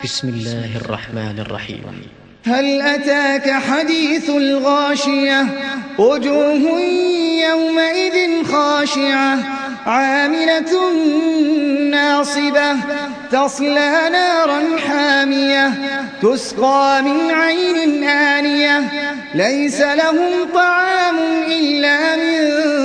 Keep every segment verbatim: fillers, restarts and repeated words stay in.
بسم الله الرحمن الرحيم. هل أتاك حديث الغاشية وجوه يومئذ خاشعة عاملة ناصبة تصلى نارا حامية تسقى من عين آنية ليس لهم طعام إلا من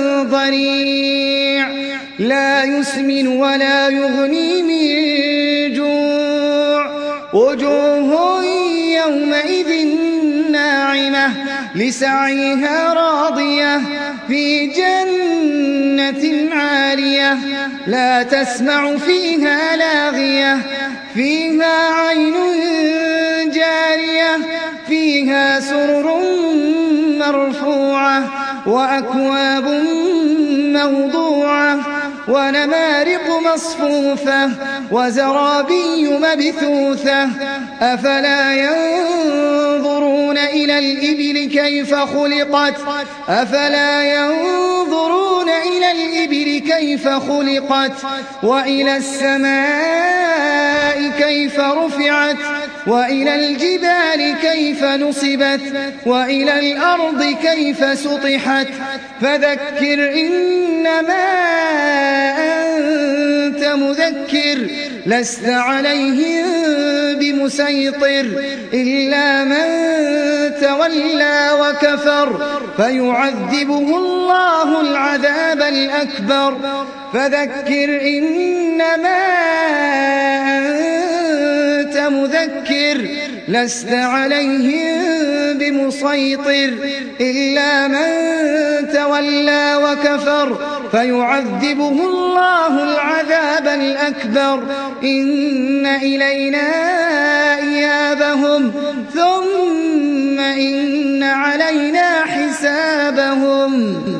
ضريع لا يسمن ولا يغني من جوع وجوه يومئذ ناعمة لسعيها راضية في جنة عالية لا تسمع فيها لاغية فيها عين جارية فيها سرر مرفوعة وأكواب موضوعة ونمارق مصفوفة وزرابي مبثوثة أفلا ينظرون إلى الإبل كيف خلقت أفلا ينظرون إلى الإبل كيف خلقت وإلى السماء كيف رفعت وإلى الجبال كيف نصبت وإلى الأرض كيف سطحت فذكر إنما أنت مذكر لست عليهم بمسيطر إلا من تولى وكفر فيعذبه الله العذاب الأكبر فذكر إنما أنت مذكر لست عليهم بمسيطر إلا من تولى وكفر فيعذبه الله العذاب الأكبر إن إلينا إيابهم ثم إن علينا حسابهم.